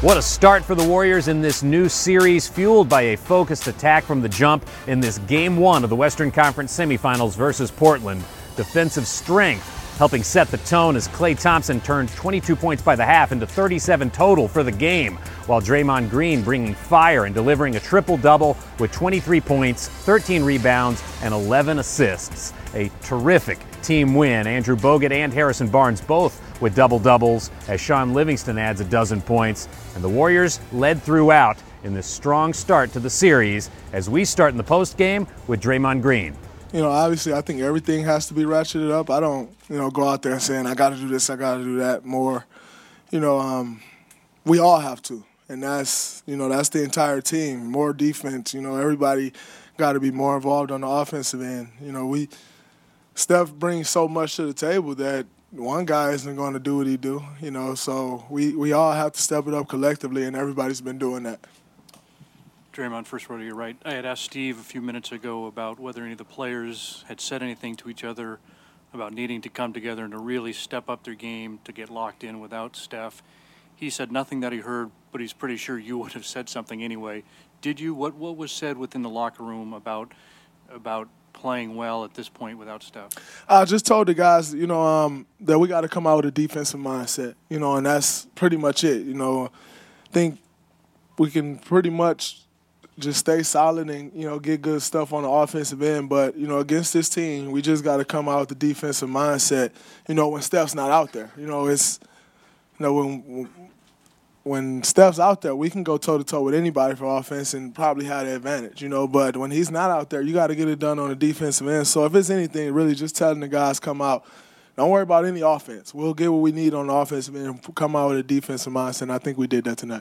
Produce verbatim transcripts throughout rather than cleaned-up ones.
What a start for the Warriors in this new series, fueled by a focused attack from the jump in this game one of the Western Conference semifinals versus Portland. Defensive strength helping set the tone as Klay Thompson turned twenty-two points by the half into thirty-seven total for the game, while Draymond Green bringing fire and delivering a triple-double with twenty-three points, thirteen rebounds, and eleven assists. A terrific team win. Andrew Bogut and Harrison Barnes both with double-doubles as Sean Livingston adds a dozen points. And the Warriors led throughout in this strong start to the series as we start in the postgame with Draymond Green. You know, obviously, I think everything has to be ratcheted up. I don't, you know, go out there and saying, I got to do this, I got to do that more. You know, um, we all have to. And that's, you know, that's the entire team. More defense. You know, everybody got to be more involved on the offensive end. You know, we Steph brings so much to the table that one guy isn't going to do what he do. You know, so we, we all have to step it up collectively, and everybody's been doing that. Draymond, first row to your right. I had asked Steve a few minutes ago about whether any of the players had said anything to each other about needing to come together and to really step up their game to get locked in without Steph. He said nothing that he heard, but he's pretty sure you would have said something anyway. Did you? What What was said within the locker room about about playing well at this point without Steph? I just told the guys, you know, um, that we got to come out with a defensive mindset, you know, and that's pretty much it. You know, I think we can pretty much just stay solid and, you know, get good stuff on the offensive end. But, you know, against this team, we just got to come out with the defensive mindset, you know, when Steph's not out there. You know, it's, you know, when when Steph's out there, we can go toe-to-toe with anybody for offense and probably have the advantage, you know. But when he's not out there, you got to get it done on the defensive end. So if it's anything, really just telling the guys come out, don't worry about any offense. We'll get what we need on the offensive end and come out with a defensive mindset, and I think we did that tonight.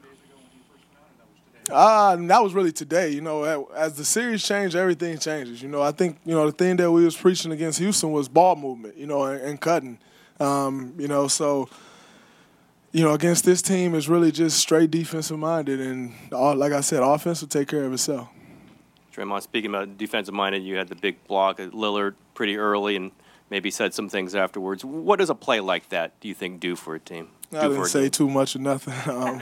Ah, that was really today. You know, as the series changed, everything changes. You know, I think, you know, the thing that we was preaching against Houston was ball movement, you know, and, and cutting. Um, you know, so, you know, against this team is really just straight defensive-minded. And, all, like I said, offense will take care of itself. Draymond, speaking about defensive-minded, you had the big block at Lillard pretty early and maybe said some things afterwards. What does a play like that, do you think, do for a team? I do didn't say game? too much or nothing. Um,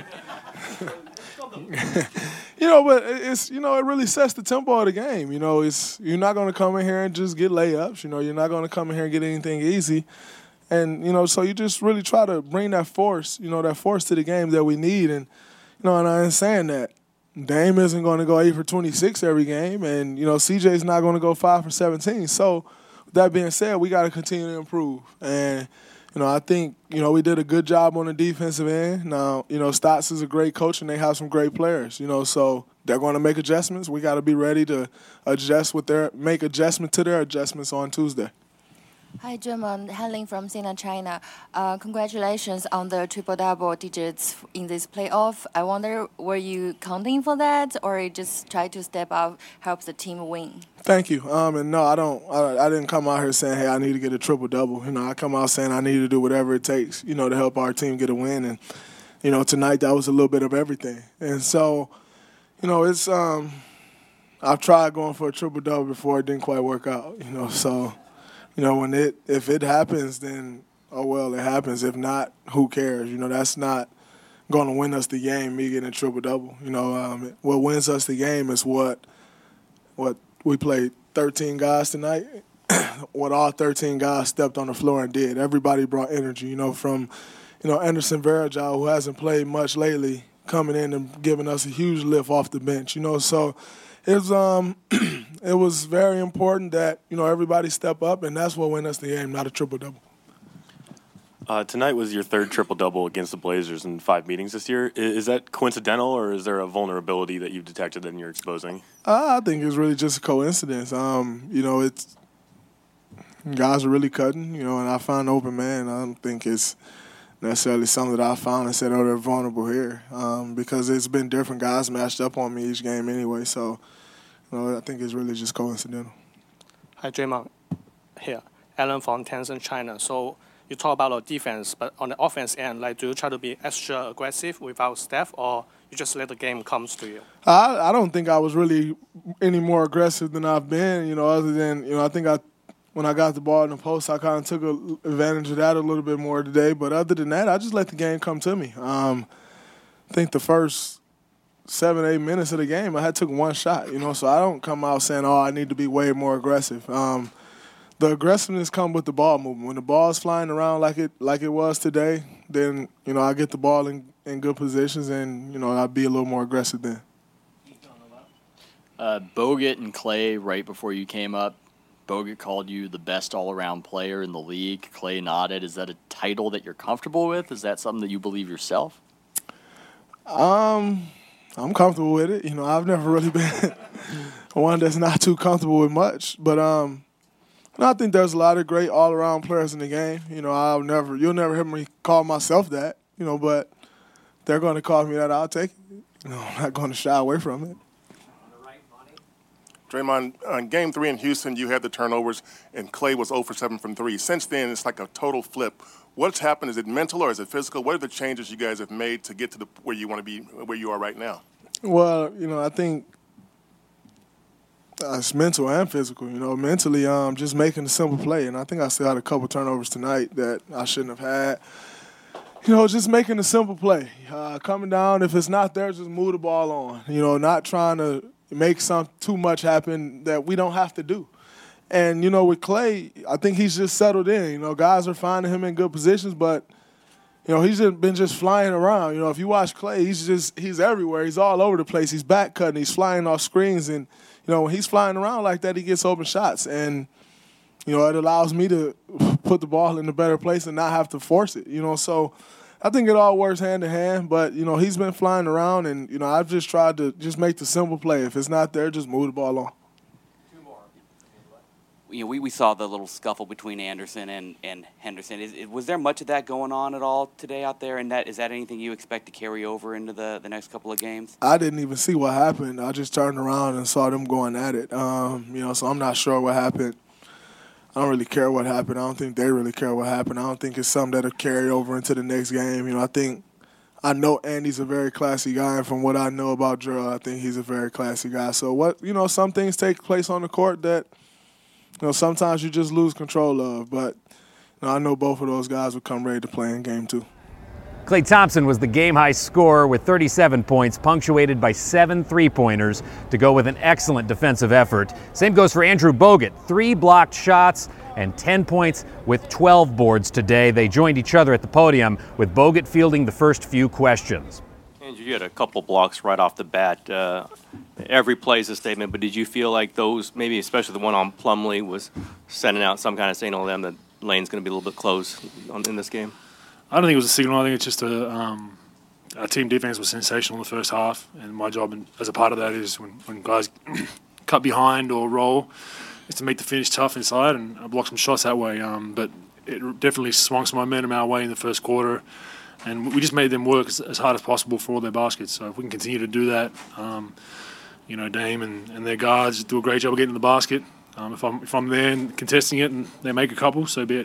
you know, but it's, you know, it really sets the tempo of the game. You know, it's, you're not going to come in here and just get layups. You know, you're not going to come in here and get anything easy. And, you know, so you just really try to bring that force, you know, that force to the game that we need. And, you know, and I ain't saying that Dame isn't going to go eight for twenty-six every game. And, you know, C J's not going to go five for seventeen. So, with that being said, we got to continue to improve. And, you know, I think, you know, we did a good job on the defensive end. Now, you know, Stotts is a great coach and they have some great players, you know, so they're going to make adjustments. We got to be ready to adjust with their, make adjustment to their adjustments on Tuesday. Hi, Draymond. Han-Ling from C N N China. Uh, congratulations on the triple-double digits in this playoff. I wonder, were you counting for that, or you just try to step up, help the team win? Thank you. Um, and no, I don't. I, I didn't come out here saying, "Hey, I need to get a triple-double." You know, I come out saying I need to do whatever it takes, you know, to help our team get a win. And you know, tonight that was a little bit of everything. And so, you know, it's um, I've tried going for a triple-double before. It didn't quite work out. You know, so. You know, when it if it happens, then, oh, well, it happens. If not, who cares? You know, that's not going to win us the game, me getting a triple-double. You know, um, what wins us the game is what what we played thirteen guys tonight, what all thirteen guys stepped on the floor and did. Everybody brought energy, you know, from, you know, Anderson Varejao, who hasn't played much lately, coming in and giving us a huge lift off the bench, you know. So it was um it was very important that, you know, everybody step up, and that's what won us the game, not a triple-double. Uh, tonight was your third triple-double against the Blazers in five meetings this year. Is that coincidental, or is there a vulnerability that you've detected and you're exposing? Uh, I think it's really just a coincidence. Um, you know, it's guys are really cutting, you know, and I find open man. I don't think it's necessarily something that I found and said, oh, they're vulnerable here, um, because it's been different guys matched up on me each game anyway. So, you know, I think it's really just coincidental. Hi, Draymond. Here, Alan from Tencent China. So you talk about the defense, but on the offense end, like, do you try to be extra aggressive without Steph, or you just let the game come to you? I, I don't think I was really any more aggressive than I've been, you know, other than, you know, I think I when I got the ball in the post, I kind of took a, advantage of that a little bit more today. But other than that, I just let the game come to me. Um, I think the first seven, eight minutes of the game, I had took one shot, you know, so I don't come out saying, oh, I need to be way more aggressive. Um, the aggressiveness comes with the ball movement. When the ball is flying around like it like it was today, then, you know, I get the ball in, in good positions and, you know, I'll be a little more aggressive then. Uh, Bogut and Clay, right before you came up, Bogut called you the best all-around player in the league. Clay nodded. Is that a title that you're comfortable with? Is that something that you believe yourself? Um, I'm comfortable with it. You know, I've never really been one that's not too comfortable with much. But um, and I think there's a lot of great all-around players in the game. You know, I'll never, you'll never hear me call myself that. You know, but they're going to call me that. I'll take it. You know, I'm not going to shy away from it. Draymond, on game three in Houston, you had the turnovers, and Clay was zero for seven from three. Since then, it's like a total flip. What's happened? Is it mental or is it physical? What are the changes you guys have made to get to the where you want to be, where you are right now? Well, you know, I think uh, it's mental and physical. You know, mentally, um, just making a simple play, and I think I still had a couple turnovers tonight that I shouldn't have had. You know, just making a simple play, uh, coming down. If it's not there, just move the ball on. You know, not trying to make some too much happen that we don't have to do. And, you know, with Clay, I think he's just settled in. You know, guys are finding him in good positions, but, you know, he's just been just flying around. You know, if you watch Clay, he's just, he's everywhere. He's all over the place. He's back cutting. He's flying off screens. And, you know, when he's flying around like that, he gets open shots. And, you know, it allows me to put the ball in a better place and not have to force it, you know. So I think it all works hand in hand, but, you know, he's been flying around, and, you know, I've just tried to just make the simple play. If it's not there, just move the ball on. Two more. You know, we, we saw the little scuffle between Anderson and, and Henderson. Is, is, was there much of that going on at all today out there? And that is that anything you expect to carry over into the, the next couple of games? I didn't even see what happened. I just turned around and saw them going at it. Um, you know, so I'm not sure what happened. I don't really care what happened. I don't think they really care what happened. I don't think it's something that'll carry over into the next game. You know, I think I know Andy's a very classy guy, and from what I know about Gerald, I think he's a very classy guy. So what, you know, some things take place on the court that, you know, sometimes you just lose control of. But, you know, I know both of those guys will come ready to play in game two. Klay Thompson was the game-high scorer with thirty-seven points, punctuated by seven three-pointers to go with an excellent defensive effort. Same goes for Andrew Bogut, three blocked shots and ten points with twelve boards today. They joined each other at the podium, with Bogut fielding the first few questions. Andrew, you had a couple blocks right off the bat. Uh, every play is a statement, but did you feel like those, maybe especially the one on Plumlee, was sending out some kind of signal to them that Lane's going to be a little bit close on, in this game? I don't think it was a signal. I think it's just a um, our team defense was sensational in the first half, and my job as a part of that is when, when guys cut behind or roll, is to make the finish tough inside, and I blocked some shots that way. Um, but it definitely swung some momentum our way in the first quarter, and we just made them work as, as hard as possible for all their baskets. So if we can continue to do that, um, you know, Dame and, and their guards do a great job of getting to the basket. Um, if I'm if I'm there and contesting it and they make a couple, so be it.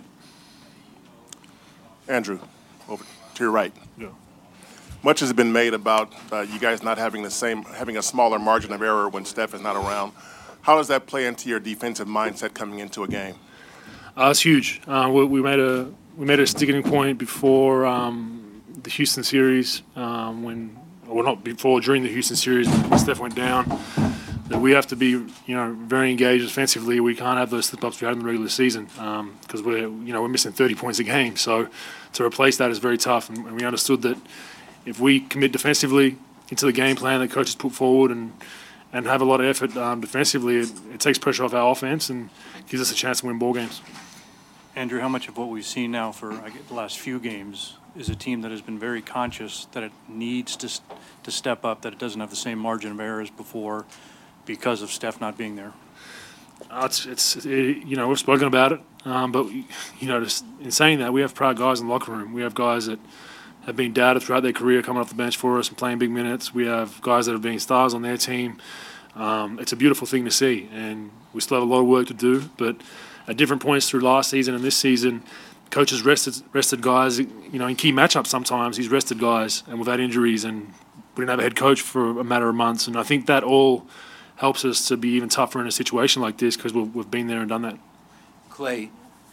Andrew, over to your right. Yeah. Much has been made about uh, you guys not having the same, having a smaller margin of error when Steph is not around. How does that play into your defensive mindset coming into a game? Uh, it's huge. Uh, we, we made a we made a sticking point before um, the Houston series, um, when, or not before, during the Houston series when Steph went down, that we have to be, you know, very engaged offensively. We can't have those slip-ups we had in the regular season because um, we're, you know, we're missing thirty points a game. So to replace that is very tough, and, and we understood that if we commit defensively into the game plan that coaches put forward and and have a lot of effort um, defensively, it, it takes pressure off our offense and gives us a chance to win ball games. Andrew, how much of what we've seen now for I guess, the last few games is a team that has been very conscious that it needs to to step up, that it doesn't have the same margin of error as before because of Steph not being there? Uh, it's, it's it, you know, we've spoken about it, um, but, you know, just in saying that, we have proud guys in the locker room. We have guys that have been doubted throughout their career coming off the bench for us and playing big minutes. We have guys that have been stars on their team. Um, it's a beautiful thing to see, and we still have a lot of work to do, but at different points through last season and this season, coaches rested rested guys, you know, in key matchups sometimes he's rested guys, and we've had injuries, and we didn't have a head coach for a matter of months, and I think that all helps us to be even tougher in a situation like this because we've, we've been there and done that. Clay,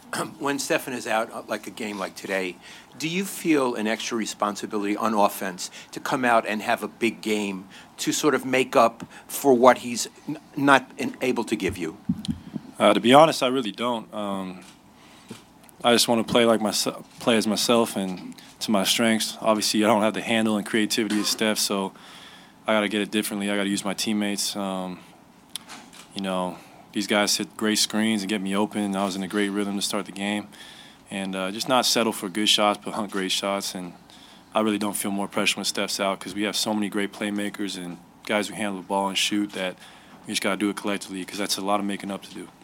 when Stephen is out, like a game like today, do you feel an extra responsibility on offense to come out and have a big game to sort of make up for what he's n- not in, able to give you? Uh, to be honest, I really don't. Um, I just want to play like myself, play as myself, and to my strengths. Obviously, I don't have the handle and creativity of Steph, so I got to get it differently. I got to use my teammates. Um, you know, these guys hit great screens and get me open. I was in a great rhythm to start the game, and uh, just not settle for good shots, but hunt great shots. And I really don't feel more pressure when Steph's out because we have so many great playmakers and guys who handle the ball and shoot that we just got to do it collectively because that's a lot of making up to do.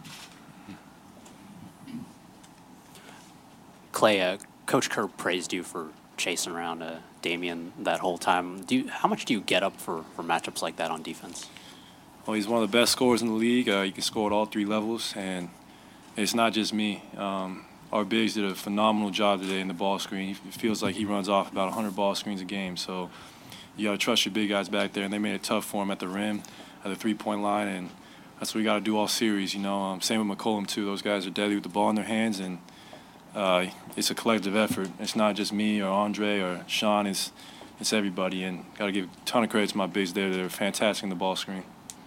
Clay, uh, Coach Kerr praised you for chasing around uh, Damian that whole time. Do you, how much do you get up for, for matchups like that on defense? Well, he's one of the best scorers in the league. Uh, he can score at all three levels, and it's not just me. Um, our bigs did a phenomenal job today in the ball screen. It feels like he runs off about one hundred ball screens a game, so you got to trust your big guys back there, and they made it tough for him at the rim, at the three-point line, and that's what we got to do all series. You know, um, same with McCollum too. Those guys are deadly with the ball in their hands, and uh, it's a collective effort. It's not just me or Andre or Sean. It's it's everybody, and got to give a ton of credit to my bigs there. They're fantastic in the ball screen.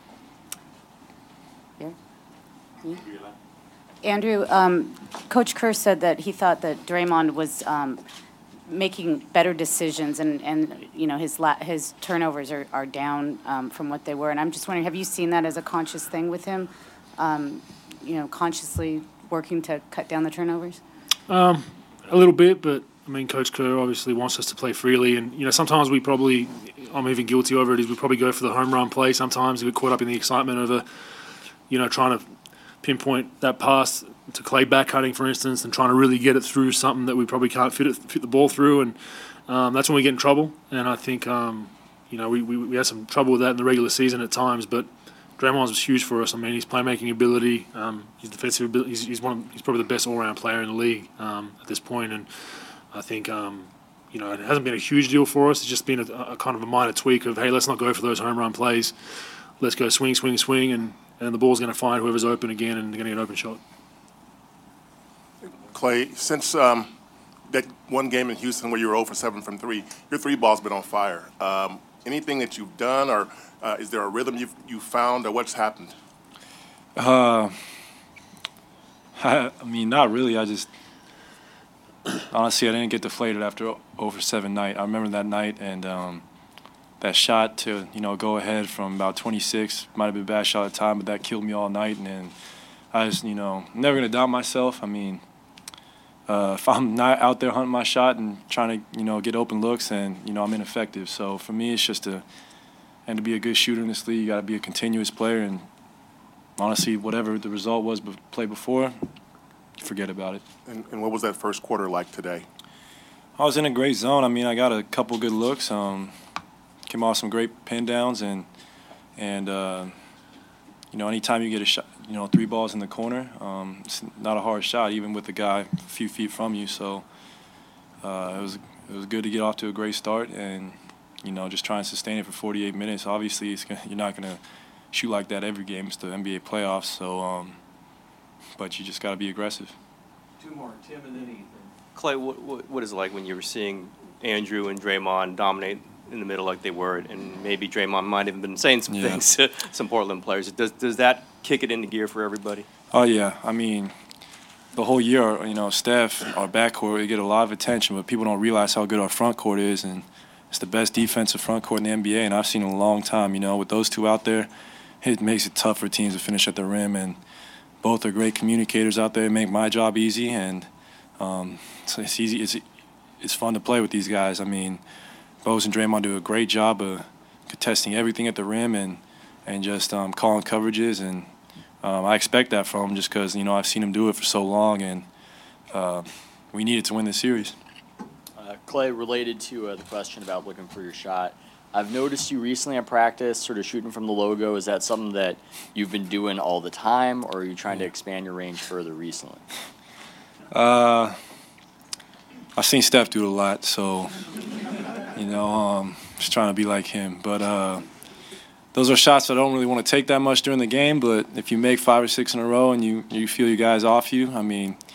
Yeah. Yeah. Andrew, um, Coach Kerr said that he thought that Draymond was um, making better decisions, and, and you know his la- his turnovers are, are down um, from what they were. And I'm just wondering, have you seen that as a conscious thing with him? Um, you know, consciously working to cut down the turnovers. Um, a little bit, but I mean, Coach Kerr obviously wants us to play freely, and you know sometimes we probably, I'm even guilty over it, is we probably go for the home run play. Sometimes we get caught up in the excitement of a, you know, trying to pinpoint that pass to Clay backcutting, for instance, and trying to really get it through something that we probably can't fit it, fit the ball through, and um, that's when we get in trouble. And I think, um, you know, we, we we had some trouble with that in the regular season at times, but Draymond was huge for us. I mean, his playmaking ability, um, his defensive ability, he's, he's one of, he's probably the best all-around player in the league um, at this point, and I think, um, you know, it hasn't been a huge deal for us. It's just been a, a kind of a minor tweak of, hey, let's not go for those home run plays. Let's go swing, swing, swing, and and the ball's going to find whoever's open again, and they're going to get an open shot. Clay, since um, that one game in Houston where you were zero for seven from three, your three ball's been on fire. Um, anything that you've done, or uh, is there a rhythm you've you found, or what's happened? Uh, I, I mean, not really. I just honestly, I didn't get deflated after zero for seven night. I remember that night, and um, that shot to, you know, go ahead from about twenty-six, might have been a bad shot at the time, but that killed me all night. And then I just, you know, I'm never going to doubt myself. I mean, uh, if I'm not out there hunting my shot and trying to, you know, get open looks, and, you know, I'm ineffective. So for me, it's just to, and to be a good shooter in this league, you got to be a continuous player. And honestly, whatever the result was be- play before, forget about it. And, and what was that first quarter like today? I was in a great zone. I mean, I got a couple good looks. Um, came off some great pin downs, and and uh, you know, anytime you get a shot, you know, three balls in the corner, um, it's not a hard shot, even with the guy a few feet from you. So uh, it was it was good to get off to a great start, and you know, just try and sustain it for forty-eight minutes. Obviously, it's gonna, you're not gonna shoot like that every game. It's the N B A playoffs, so um, but you just got to be aggressive. Two more, Tim, and then Ethan. Clay, what, what what is it like when you were seeing Andrew and Draymond dominate in the middle like they were, and maybe Draymond might have been saying some Yeah. things to some Portland players? Does does that kick it into gear for everybody? Oh yeah, I mean, the whole year, you know, Steph, our backcourt, we get a lot of attention, but people don't realize how good our front court is, and it's the best defensive front court in the N B A, and I've seen it in a long time. You know, with those two out there, it makes it tough for teams to finish at the rim, and both are great communicators out there, make my job easy, and um, so it's easy. It's it's fun to play with these guys. I mean, Bose and Draymond do a great job of contesting everything at the rim and and just um, calling coverages, and um, I expect that from them just because, you know, I've seen them do it for so long, and uh, we needed to win this series. Uh, Clay, related to uh, the question about looking for your shot, I've noticed you recently at practice sort of shooting from the logo. Is that something that you've been doing all the time, or are you trying to expand your range further recently? Uh, I've seen Steph do it a lot, so, you know, um, just trying to be like him. But uh, those are shots I don't really want to take that much during the game, but if you make five or six in a row and you, you feel your guys off you, I mean,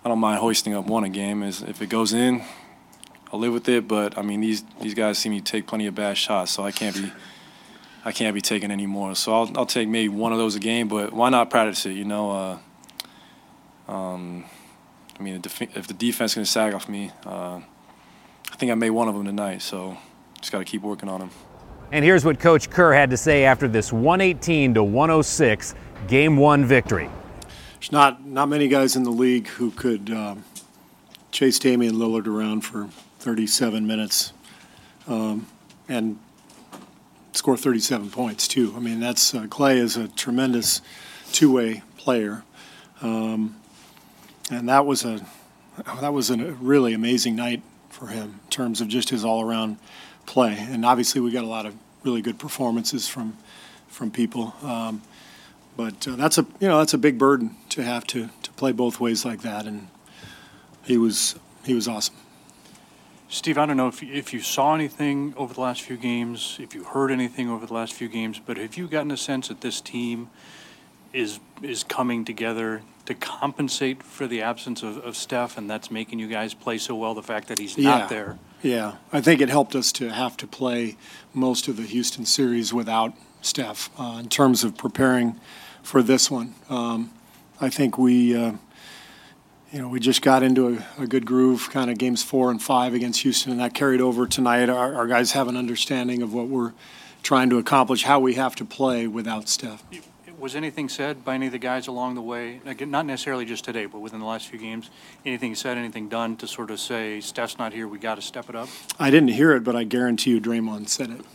I don't mind hoisting up one a game. Is if it goes in, I'll live with it. But I mean, these these guys see me take plenty of bad shots, so I can't be I can't be taking any more. So I'll I'll take maybe one of those a game. But why not practice it? You know. Uh, um, I mean, if the defense is going to sag off me, uh, I think I made one of them tonight. So just got to keep working on them. And here's what Coach Kerr had to say after this one eighteen to one oh six game one victory. There's not not many guys in the league who could um, chase Damian Lillard around for thirty-seven minutes um, and score thirty-seven points too. I mean, that's uh, Clay is a tremendous two-way player, um, and that was a that was a really amazing night for him in terms of just his all-around play. And obviously, we got a lot of really good performances from from people. Um, but uh, that's a you know that's a big burden to have to to play both ways like that. And he was he was awesome. Steve, I don't know if if you saw anything over the last few games, if you heard anything over the last few games, but have you gotten a sense that this team is is coming together to compensate for the absence of, of Steph, and that's making you guys play so well, the fact that he's not yeah. there? Yeah, I think it helped us to have to play most of the Houston series without Steph uh, in terms of preparing for this one. Um, I think we, uh, you know, we just got into a, a good groove, kind of games four and five against Houston, and that carried over tonight. Our, our guys have an understanding of what we're trying to accomplish, how we have to play without Steph. Was anything said by any of the guys along the way, again, not necessarily just today, but within the last few games, anything said, anything done to sort of say, Steph's not here, we got to step it up? I didn't hear it, but I guarantee you Draymond said it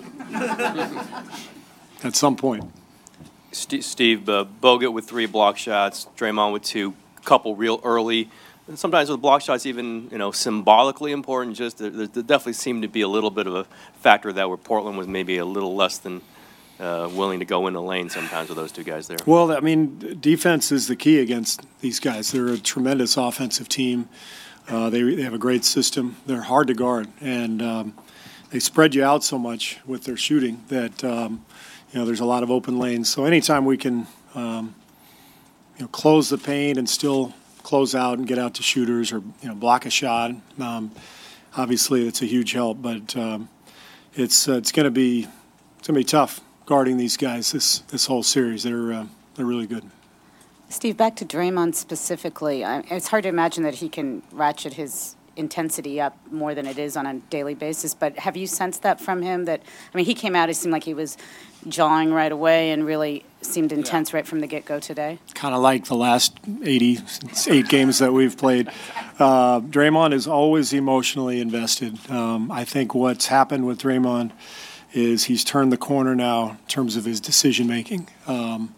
at some point. Steve, Steve uh, Bogut with three block shots, Draymond with two, couple real early. And sometimes with block shots, even you know symbolically important. Just there, there definitely seemed to be a little bit of a factor that where Portland was maybe a little less than uh, willing to go in the lane sometimes with those two guys there. Well, I mean, defense is the key against these guys. They're a tremendous offensive team. Uh, they they have a great system. They're hard to guard, and um, they spread you out so much with their shooting that um, you know there's a lot of open lanes. So anytime we can um, you know close the paint and still close out and get out to shooters or you know block a shot, um, obviously it's a huge help. But um, it's uh, it's going to be it's going to be tough guarding these guys this this whole series. They're uh, they're really good. Steve, back to Draymond specifically. I, it's hard to imagine that he can ratchet his intensity up more than it is on a daily basis. But have you sensed that from him? That I mean, he came out. It seemed like he was jawing right away and really seemed intense yeah. right from the get-go today. Kind of like the last eighty-eight games that we've played. Uh, Draymond is always emotionally invested. Um, I think what's happened with Draymond is he's turned the corner now in terms of his decision-making. Um,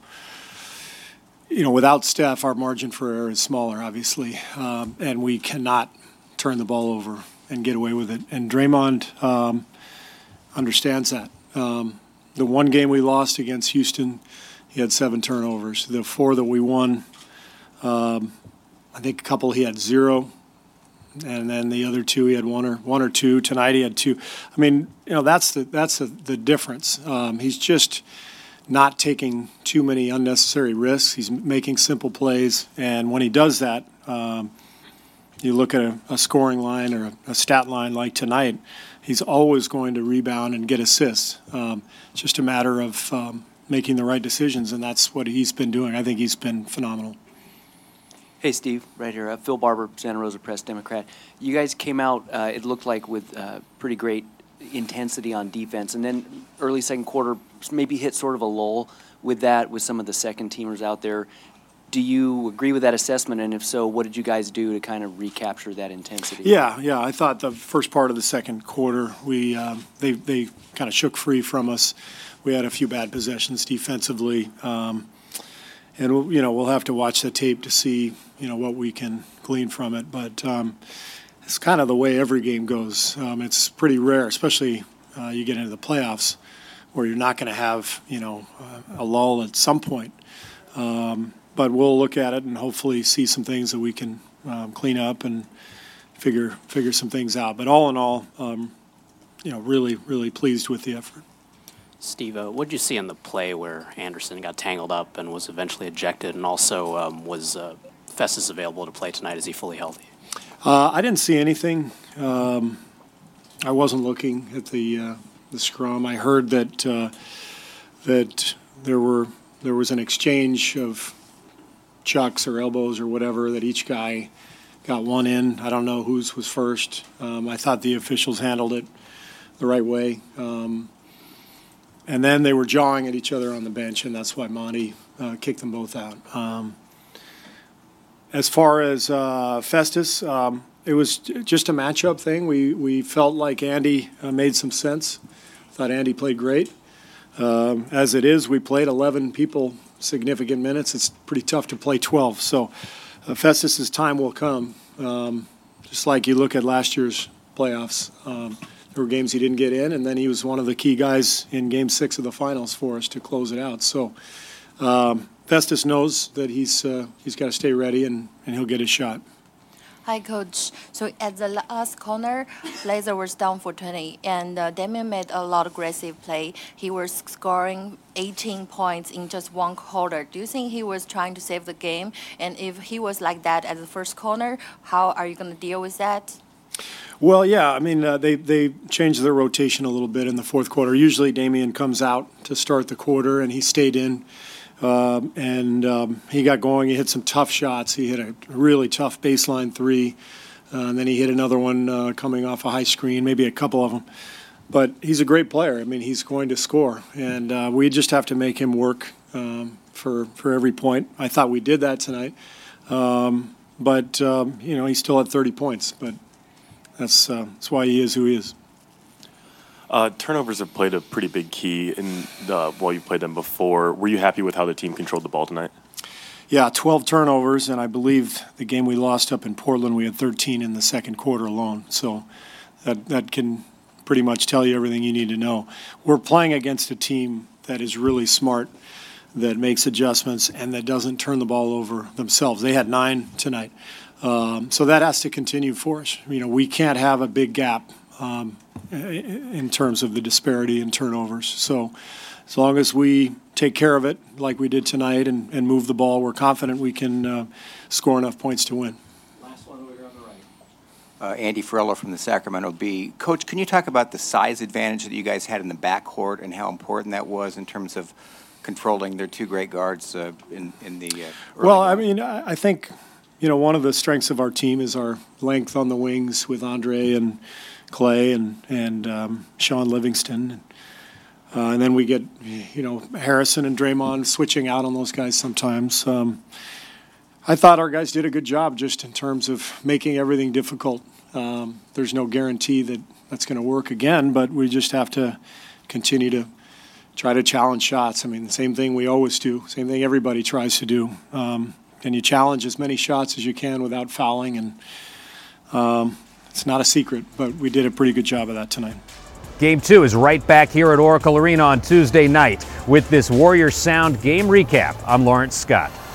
you know, without Steph, our margin for error is smaller, obviously, um, and we cannot turn the ball over and get away with it. And Draymond um, understands that. Um, the one game we lost against Houston, he had seven turnovers. The four that we won, um, I think a couple he had zero, and then the other two he had one or one or two. Tonight he had two. I mean, you know, that's the that's the, the difference. Um, he's just not taking too many unnecessary risks. He's making simple plays, and when he does that, um, you look at a, a scoring line or a, a stat line like tonight, he's always going to rebound and get assists. Um, it's just a matter of um, making the right decisions, and that's what he's been doing. I think he's been phenomenal. Hey, Steve, right here. Uh, Phil Barber, Santa Rosa Press, Democrat. You guys came out, uh, it looked like, with uh, pretty great intensity on defense, and then early second quarter maybe hit sort of a lull with that, with some of the second-teamers out there. Do you agree with that assessment, and if so, what did you guys do to kind of recapture that intensity? Yeah, yeah. I thought the first part of the second quarter, we um, they they kind of shook free from us. We had a few bad possessions defensively, um, and you know we'll have to watch the tape to see you know what we can glean from it. But um, it's kind of the way every game goes. Um, it's pretty rare, especially uh, you get into the playoffs, where you're not going to have you know a lull at some point. Um, But we'll look at it and hopefully see some things that we can um, clean up and figure figure some things out. But all in all, um, you know, really, really pleased with the effort. Steve, uh, what did you see in the play where Anderson got tangled up and was eventually ejected, and also um, was uh, Festus available to play tonight? Is he fully healthy? Uh, I didn't see anything. Um, I wasn't looking at the uh, the scrum. I heard that uh, that there were there was an exchange of chucks or elbows or whatever, that each guy got one in. I don't know whose was first. Um, I thought the officials handled it the right way. Um, and then they were jawing at each other on the bench, and that's why Monty uh, kicked them both out. Um, as far as uh, Festus, um, it was just a matchup thing. We, we felt like Andy uh, made some sense. Thought Andy played great. Um, as it is, we played eleven people significant minutes. It's pretty tough to play twelve. So uh, Festus's time will come. Um, just like you look at last year's playoffs, um, there were games he didn't get in, and then he was one of the key guys in Game Six of the finals for us to close it out. So um, Festus knows that he's uh, he's got to stay ready, and, and he'll get his shot. Hi, Coach. So at the last corner, Blazer was down for twenty, and uh, Damian made a lot of aggressive play. He was scoring eighteen points in just one quarter. Do you think he was trying to save the game? And if he was like that at the first corner, how are you going to deal with that? Well, yeah, I mean, uh, they, they changed their rotation a little bit in the fourth quarter. Usually Damian comes out to start the quarter, and he stayed in. Uh, and um, he got going. He hit some tough shots. He hit a really tough baseline three, uh, and then he hit another one uh, coming off a high screen, maybe a couple of them. But he's a great player. I mean, he's going to score, and uh, we just have to make him work um, for for every point. I thought we did that tonight, um, but um, you know, he still had thirty points. But that's uh, that's why he is who he is. Uh, turnovers have played a pretty big key in the, while you played them before. Were you happy with how the team controlled the ball tonight? Yeah, twelve turnovers, and I believe the game we lost up in Portland, we had thirteen in the second quarter alone. So that that can pretty much tell you everything you need to know. We're playing against a team that is really smart, that makes adjustments, and that doesn't turn the ball over themselves. They had nine tonight. Um, so that has to continue for us. You know, we can't have a big gap Um, in terms of the disparity in turnovers. So as long as we take care of it like we did tonight and, and move the ball, we're confident we can uh, score enough points to win. Last one over here on the right. Uh, Andy Farello from the Sacramento Bee. Coach, can you talk about the size advantage that you guys had in the backcourt and how important that was in terms of controlling their two great guards uh, in, in the uh, Well, I mean, I, I think, you know, one of the strengths of our team is our length on the wings with Andre and Clay and and um, Sean Livingston, uh, and then we get, you know, Harrison and Draymond switching out on those guys sometimes. Um, I thought our guys did a good job just in terms of making everything difficult. Um, there's no guarantee that that's going to work again, but we just have to continue to try to challenge shots. I mean, the same thing we always do, same thing everybody tries to do. Um, and you challenge as many shots as you can without fouling, and um, it's not a secret, but we did a pretty good job of that tonight. Game two is right back here at Oracle Arena on Tuesday night. With this Warriors Sound game recap, I'm Lawrence Scott.